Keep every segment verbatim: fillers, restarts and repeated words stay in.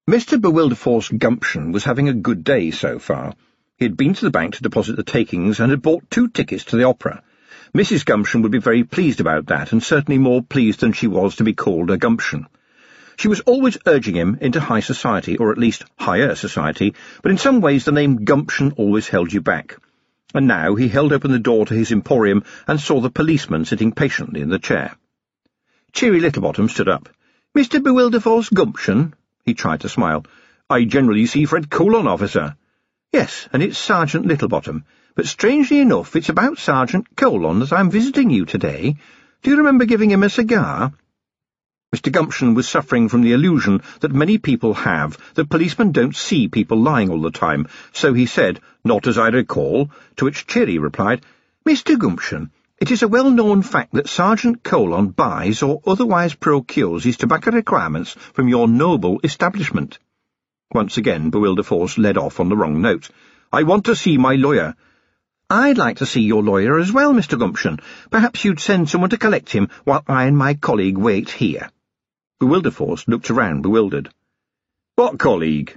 Mister Bewilderforce Gumption was having a good day so far. He had been to the bank to deposit the takings and had bought two tickets to the opera. Missus Gumption would be very pleased about that, and certainly more pleased than she was to be called a Gumption. She was always urging him into high society, or at least higher society, but in some ways the name Gumption always held you back. And now he held open the door to his emporium and saw the policeman sitting patiently in the chair. Cheery Littlebottom stood up. "Mister Bewilderforce Gumption?" He tried to smile. "I generally see Fred Colon, officer." "Yes, and it's Sergeant Littlebottom. But strangely enough, it's about Sergeant Colon that I'm visiting you today. Do you remember giving him a cigar?" Mister Gumption was suffering from the illusion that many people have, that policemen don't see people lying all the time, so he said, "Not as I recall," to which Cheery replied, "Mister Gumption, it is a well-known fact that Sergeant Colon buys or otherwise procures his tobacco requirements from your noble establishment." Once again Bewilderforce led off on the wrong note. "I want to see my lawyer." "I'd like to see your lawyer as well, Mister Gumption. Perhaps you'd send someone to collect him while I and my colleague wait here." Bewilderforce looked around bewildered. "What colleague?"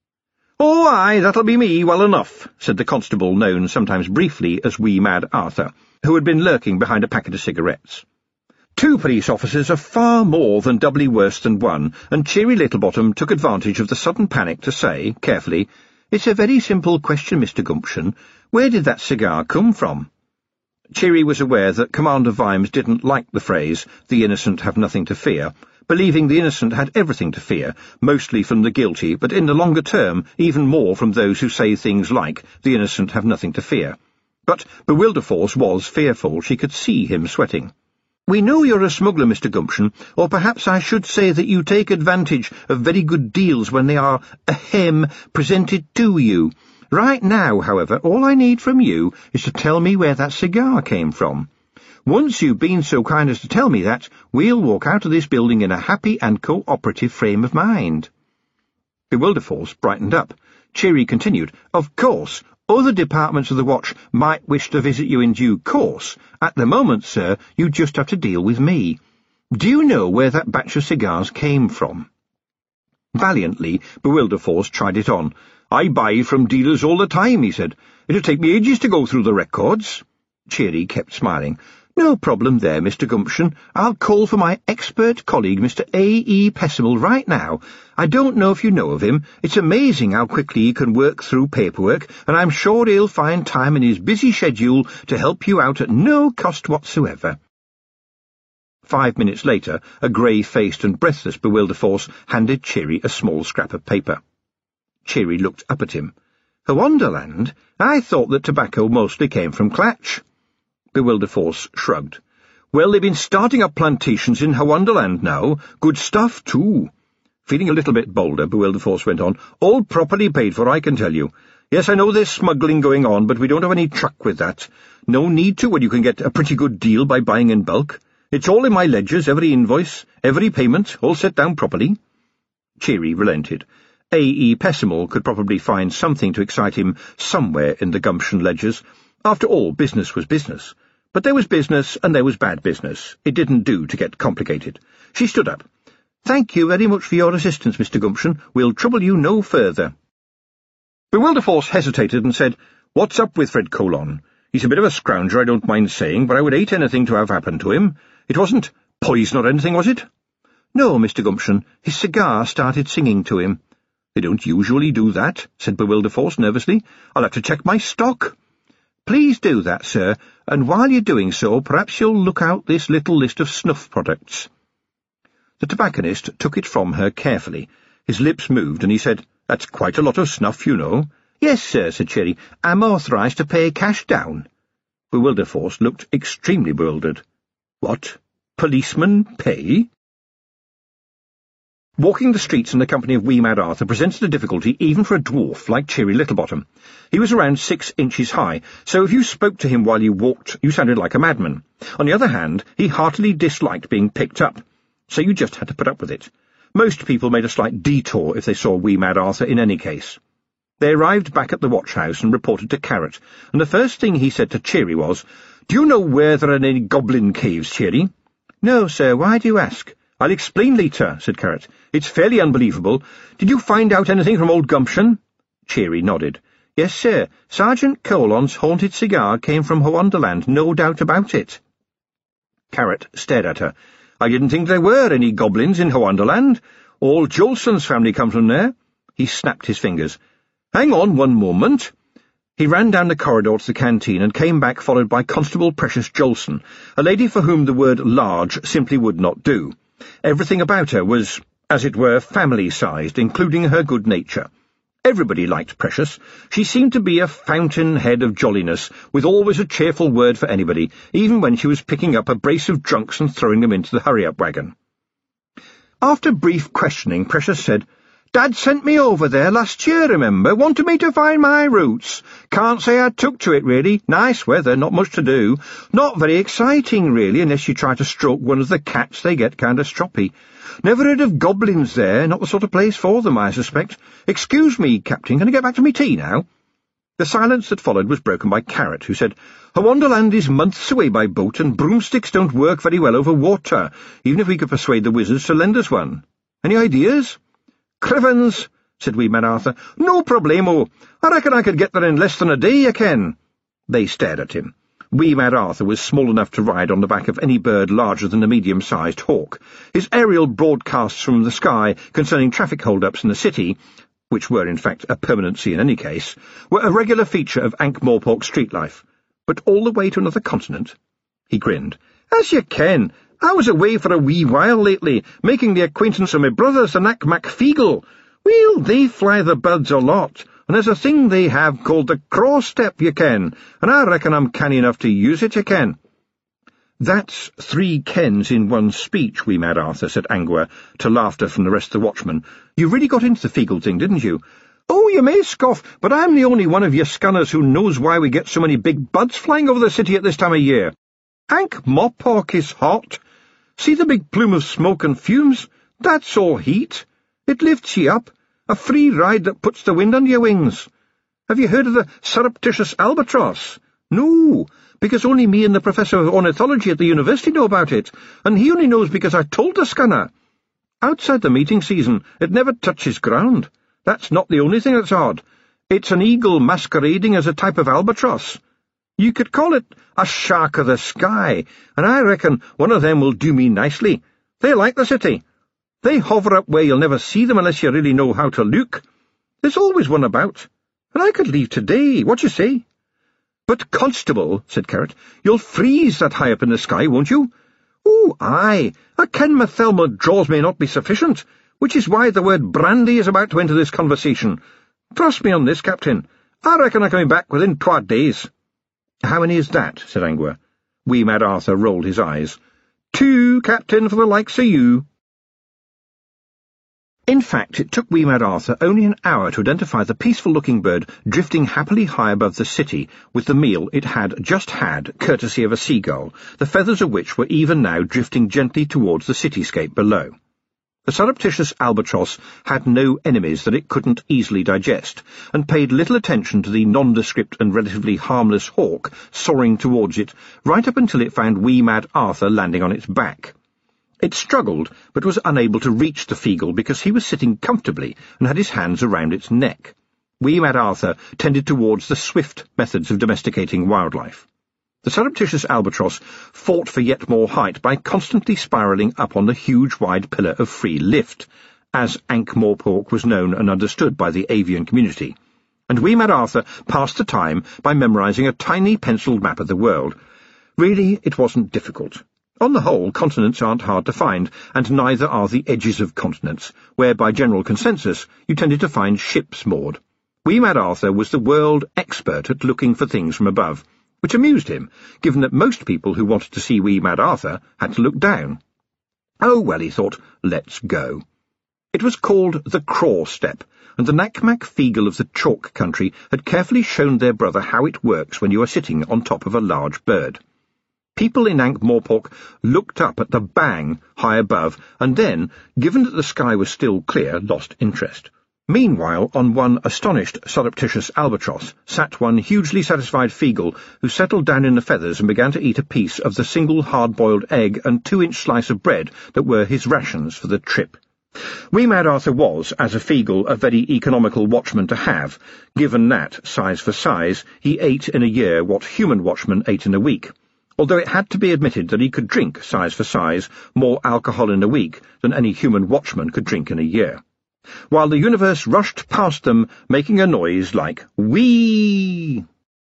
"Oh, aye, that'll be me, well enough," said the constable known sometimes briefly as Wee Mad Arthur, who had been lurking behind a packet of cigarettes. Two police officers are far more than doubly worse than one, and Cheery Littlebottom took advantage of the sudden panic to say, carefully, "It's a very simple question, Mister Gumption. Where did that cigar come from?" Cheery was aware that Commander Vimes didn't like the phrase, "the innocent have nothing to fear," believing the innocent had everything to fear, mostly from the guilty, but in the longer term even more from those who say things like, "the innocent have nothing to fear." But Bewilderforce was fearful. She could see him sweating. "We know you're a smuggler, Mister Gumption, or perhaps I should say that you take advantage of very good deals when they are, ahem, presented to you. Right now, however, all I need from you is to tell me where that cigar came from. Once you've been so kind as to tell me that, we'll walk out of this building in a happy and co-operative frame of mind." Bewilderforce brightened up. Cheery continued, "Of course, other departments of the watch might wish to visit you in due course. At the moment, sir, you just have to deal with me. Do you know where that batch of cigars came from?" Valiantly, Bewilderforce tried it on. "I buy from dealers all the time," he said. "It'll take me ages to go through the records." Cheery kept smiling. "No problem there, Mister Gumption. I'll call for my expert colleague, Mister A E Pessimal, right now. I don't know if you know of him. It's amazing how quickly he can work through paperwork, and I'm sure he'll find time in his busy schedule to help you out at no cost whatsoever." Five minutes later, a grey-faced and breathless Bewilderforce handed Cheery a small scrap of paper. Cheery looked up at him. "Howonderland? I thought that tobacco mostly came from Clatch." Bewilderforce shrugged. "Well, they've been starting up plantations in Howonderland now. Good stuff, too." Feeling a little bit bolder, Bewilderforce went on, "All properly paid for, I can tell you. Yes, I know there's smuggling going on, but we don't have any truck with that. No need to when you can get a pretty good deal by buying in bulk. It's all in my ledgers, every invoice, every payment, all set down properly." Cheery relented. A E Pessimal could probably find something to excite him somewhere in the Gumption ledgers. After all, business was business. But there was business, and there was bad business. It didn't do to get complicated. She stood up. "Thank you very much for your assistance, Mister Gumption. We'll trouble you no further." Bewilderforce hesitated and said, "What's up with Fred Colon? He's a bit of a scrounger, I don't mind saying, but I would hate anything to have happened to him. It wasn't poison or anything, was it?" "No, Mister Gumption. His cigar started singing to him." "They don't usually do that," said Bewilderforce nervously. "I'll have to check my stock." "Please do that, sir, and while you're doing so, perhaps you'll look out this little list of snuff products." The tobacconist took it from her carefully. His lips moved, and he said, "That's quite a lot of snuff, you know." "Yes, sir," said Cheery. "I'm authorised to pay cash down." Bewilderforce looked extremely bewildered. "What? Policemen pay?" Walking the streets in the company of Wee Mad Arthur presented a difficulty even for a dwarf like Cheery Littlebottom. He was around six inches high, so if you spoke to him while you walked, you sounded like a madman. On the other hand, he heartily disliked being picked up, so you just had to put up with it. Most people made a slight detour if they saw Wee Mad Arthur in any case. They arrived back at the watch-house and reported to Carrot, and the first thing he said to Cheery was, "Do you know where there are any goblin caves, Cheery?" "No, sir. Why do you ask?" "I'll explain later," said Carrot. "It's fairly unbelievable. Did you find out anything from old Gumption?" Cheery nodded. "Yes, sir. Sergeant Colon's haunted cigar came from Wonderland, no doubt about it." Carrot stared at her. "I didn't think there were any goblins in Wonderland. All Jolson's family come from there." He snapped his fingers. "Hang on one moment." He ran down the corridor to the canteen and came back followed by Constable Precious Jolson, a lady for whom the word large simply would not do. Everything about her was, as it were, family-sized, including her good nature. Everybody liked Precious. She seemed to be a fountain-head of jolliness, with always a cheerful word for anybody, even when she was picking up a brace of drunks and throwing them into the hurry-up wagon. After brief questioning, Precious said, "Dad sent me over there last year, remember, wanted me to find my roots. Can't say I took to it, really. Nice weather, not much to do. Not very exciting, really, unless you try to stroke one of the cats, they get kind of stroppy. Never heard of goblins there, not the sort of place for them, I suspect. Excuse me, Captain, can I get back to me tea now?" The silence that followed was broken by Carrot, who said, "Wonderland is months away by boat, and broomsticks don't work very well over water, even if we could persuade the wizards to lend us one. Any ideas?" "Crivens," said wee Mad Arthur. "No problemo. I reckon I could get there in less than a day, you ken." They stared at him. Wee Mad Arthur was small enough to ride on the back of any bird larger than a medium-sized hawk. His aerial broadcasts from the sky concerning traffic hold-ups in the city, which were in fact a permanency in any case, were a regular feature of Ankh-Morpork street life. But all the way to another continent? He grinned. "As you ken, I was away for a wee while lately, making the acquaintance of my brothers, the Nack-Mac-Feegle. Well, they fly the birds a lot, and there's a thing they have called the crow-step, you ken, and I reckon I'm canny enough to use it, you ken." "That's three Kens in one speech, wee Mad Arthur," said Angua, to laughter from the rest of the watchmen. "You really got into the Feegle thing, didn't you?" "Oh, you may scoff, but I'm the only one of you scunners who knows why we get so many big buds flying over the city at this time of year. Ankh-Morpork is hot. See the big plume of smoke and fumes? That's all heat. It lifts ye up, a free ride that puts the wind under your wings. Have you heard of the surreptitious albatross? No, because only me and the Professor of Ornithology at the university know about it, and he only knows because I told the scunner. Outside the meeting season, it never touches ground. That's not the only thing that's odd. It's an eagle masquerading as a type of albatross. You could call it a shark of the sky, and I reckon one of them will do me nicely. They like the city. They hover up where you'll never see them unless you really know how to look. There's always one about, and I could leave today. What you say?" "But, Constable," said Carrot, "you'll freeze that high up in the sky, won't you?" "Oh, aye. I ken my Thelma draws may not be sufficient, which is why the word brandy is about to enter this conversation. Trust me on this, Captain. I reckon I'm coming back within twa days." "How many is that?" said Angua. Wee Mad Arthur rolled his eyes. "Two, Captain, for the likes of you." In fact, it took wee Mad Arthur only an hour to identify the peaceful-looking bird drifting happily high above the city with the meal it had just had, courtesy of a seagull, the feathers of which were even now drifting gently towards the cityscape below. The surreptitious albatross had no enemies that it couldn't easily digest, and paid little attention to the nondescript and relatively harmless hawk soaring towards it, right up until it found wee Mad Arthur landing on its back. It struggled, but was unable to reach the Feegle because he was sitting comfortably and had his hands around its neck. Wee Mad Arthur tended towards the swift methods of domesticating wildlife. The surreptitious albatross fought for yet more height by constantly spiralling up on the huge wide pillar of free lift, as Ankh-Morpork was known and understood by the avian community, and wee Mad Arthur passed the time by memorizing a tiny penciled map of the world. Really, it wasn't difficult. On the whole, continents aren't hard to find, and neither are the edges of continents, where by general consensus you tended to find ships moored. Wee Mad Arthur was the world expert at looking for things from above, which amused him, given that most people who wanted to see wee Mad Arthur had to look down. Oh, well, he thought, let's go. It was called the Craw Step, and the Nack-Mac-Feegle of the Chalk Country had carefully shown their brother how it works when you are sitting on top of a large bird. People in Ankh-Morpork looked up at the bang high above, and then, given that the sky was still clear, lost interest. Meanwhile, on one astonished, surreptitious albatross sat one hugely satisfied Feagle, who settled down in the feathers and began to eat a piece of the single hard-boiled egg and two-inch slice of bread that were his rations for the trip. Wee Mad Arthur was, as a Feagle, a very economical watchman to have, given that, size for size, he ate in a year what human watchmen ate in a week, although it had to be admitted that he could drink, size for size, more alcohol in a week than any human watchman could drink in a year. While the universe rushed past them, making a noise like whee.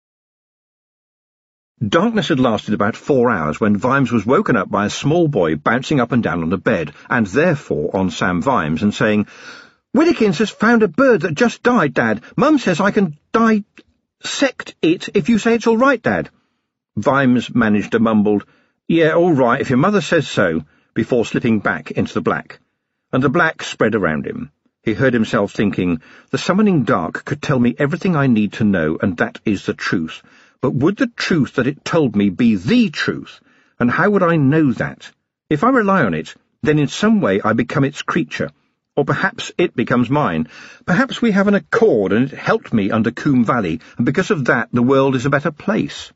Darkness had lasted about four hours when Vimes was woken up by a small boy bouncing up and down on the bed, and therefore on Sam Vimes, and saying, "Willikins has found a bird that just died, Dad. Mum says I can dissect it if you say it's all right, Dad." Vimes managed a mumbled, "Yeah, all right, if your mother says so," before slipping back into the black, and the black spread around him. He heard himself thinking, "The summoning dark could tell me everything I need to know, and that is the truth. But would the truth that it told me be the truth? And how would I know that? If I rely on it, then in some way I become its creature. Or perhaps it becomes mine. Perhaps we have an accord, and it helped me under Coombe Valley, and because of that the world is a better place.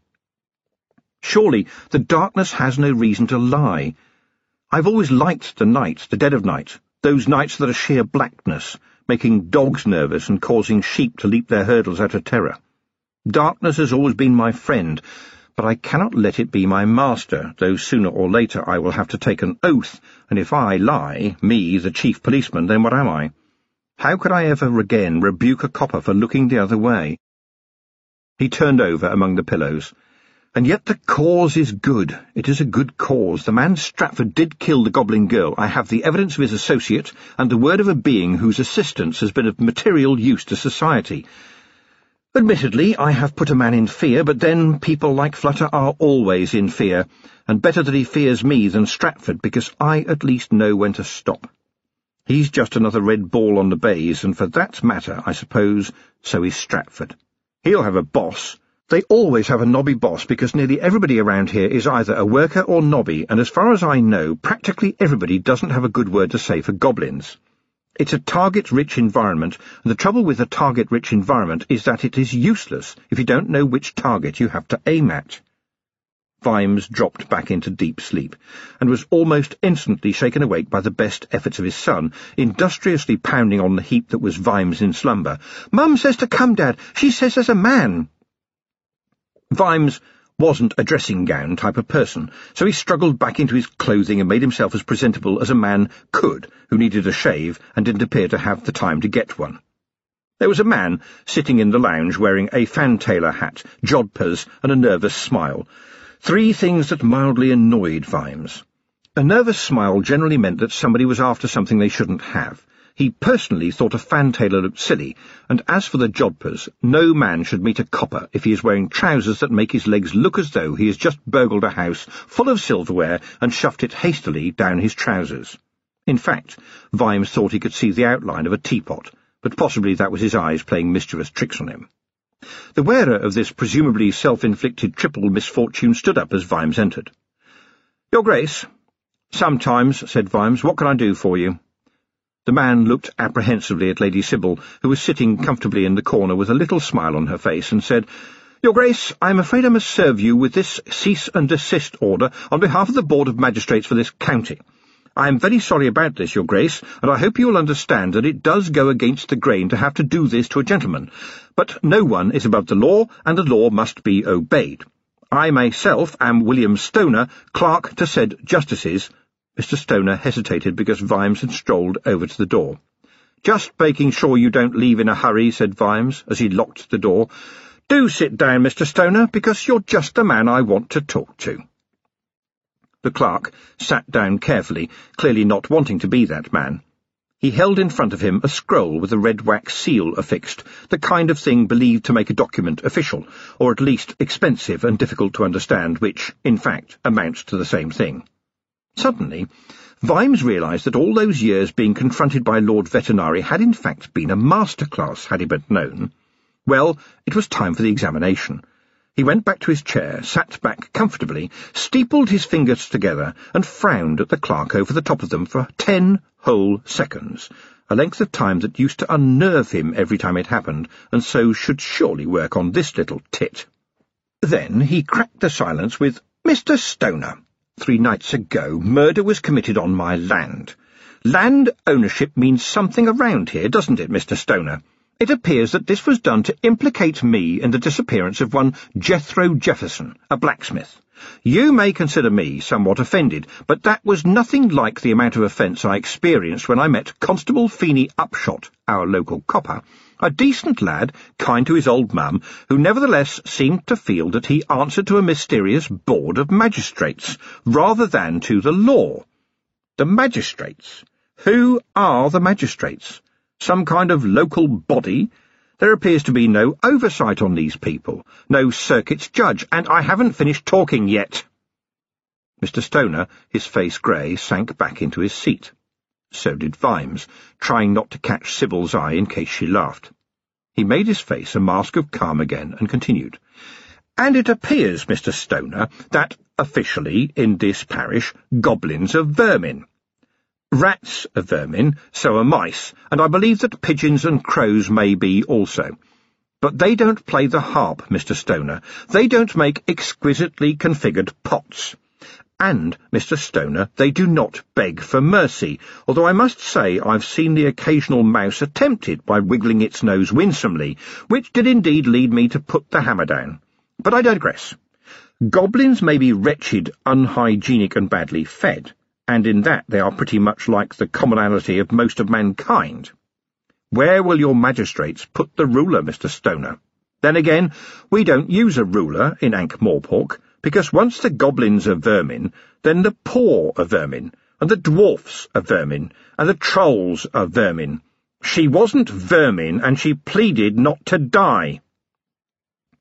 Surely the darkness has no reason to lie. I've always liked the night, the dead of night, those nights that are sheer blackness, making dogs nervous and causing sheep to leap their hurdles out of terror. Darkness has always been my friend, but I cannot let it be my master, though sooner or later I will have to take an oath, and if I lie, me, the chief policeman, then what am I? How could I ever again rebuke a copper for looking the other way?" He turned over among the pillows. "And yet the cause is good. It is a good cause. The man Stratford did kill the Goblin Girl. I have the evidence of his associate, and the word of a being whose assistance has been of material use to society. Admittedly, I have put a man in fear, but then people like Flutter are always in fear, and better that he fears me than Stratford, because I at least know when to stop. He's just another red ball on the bays, and for that matter, I suppose, so is Stratford. He'll have a boss. They always have a nobby boss, because nearly everybody around here is either a worker or nobby, and as far as I know, practically everybody doesn't have a good word to say for goblins. It's a target-rich environment, and the trouble with a target-rich environment is that it is useless if you don't know which target you have to aim at." Vimes dropped back into deep sleep, and was almost instantly shaken awake by the best efforts of his son, industriously pounding on the heap that was Vimes in slumber. "Mum says to come, Dad. She says there's a man." Vimes wasn't a dressing-gown type of person, so he struggled back into his clothing and made himself as presentable as a man could who needed a shave and didn't appear to have the time to get one. There was a man sitting in the lounge wearing a fantailor hat, jodhpurs, and a nervous smile, three things that mildly annoyed Vimes. A nervous smile generally meant that somebody was after something they shouldn't have. He personally thought a fantailor looked silly, and as for the jodhpurs, no man should meet a copper if he is wearing trousers that make his legs look as though he has just burgled a house full of silverware and shoved it hastily down his trousers. In fact, Vimes thought he could see the outline of a teapot, but possibly that was his eyes playing mischievous tricks on him. The wearer of this presumably self-inflicted triple misfortune stood up as Vimes entered. "Your Grace." "Sometimes," said Vimes. "What can I do for you?" The man looked apprehensively at Lady Sybil, who was sitting comfortably in the corner with a little smile on her face, and said, "Your Grace, I am afraid I must serve you with this cease and desist order on behalf of the Board of Magistrates for this county. I am very sorry about this, Your Grace, and I hope you will understand that it does go against the grain to have to do this to a gentleman, but no one is above the law, and the law must be obeyed. I myself am William Stoner, clerk to said justices." Mister Stoner hesitated because Vimes had strolled over to the door. "Just making sure you don't leave in a hurry," said Vimes, as he locked the door. "Do sit down, Mister Stoner, because you're just the man I want to talk to." The clerk sat down carefully, clearly not wanting to be that man. He held in front of him a scroll with a red wax seal affixed, the kind of thing believed to make a document official, or at least expensive and difficult to understand, which, in fact, amounts to the same thing. Suddenly, Vimes realised that all those years being confronted by Lord Vetinari had in fact been a masterclass, had he but known. Well, it was time for the examination. He went back to his chair, sat back comfortably, steepled his fingers together, and frowned at the clerk over the top of them for ten whole seconds, a length of time that used to unnerve him every time it happened, and so should surely work on this little tit. Then he cracked the silence with, "Mister Stoner, three nights ago murder was committed on my land. Land ownership means something around here, doesn't it, Mister Stoner? It appears that this was done to implicate me in the disappearance of one Jethro Jefferson, a blacksmith. You may consider me somewhat offended, but that was nothing like the amount of offence I experienced when I met Constable Feeney Upshot, our local copper, a decent lad, kind to his old mum, who nevertheless seemed to feel that he answered to a mysterious board of magistrates, rather than to the law. The magistrates? Who are the magistrates? Some kind of local body? There appears to be no oversight on these people, no circuit's judge, and I haven't finished talking yet." Mister Stoner, his face grey, sank back into his seat. So did Vimes, trying not to catch Sybil's eye in case she laughed. He made his face a mask of calm again and continued, "And it appears, Mister Stoner, that, officially, in this parish, goblins are vermin. Rats are vermin, so are mice, and I believe that pigeons and crows may be also. But they don't play the harp, Mister Stoner. They don't make exquisitely configured pots. And, Mister Stoner, they do not beg for mercy, although I must say I've seen the occasional mouse attempt it by wiggling its nose winsomely, which did indeed lead me to put the hammer down. But I digress. Goblins may be wretched, unhygienic, and badly fed, and in that they are pretty much like the commonality of most of mankind. Where will your magistrates put the ruler, Mister Stoner? Then again, we don't use a ruler in Ankh-Morpork, because once the goblins are vermin, then the poor are vermin, and the dwarfs are vermin, and the trolls are vermin. She wasn't vermin, and she pleaded not to die."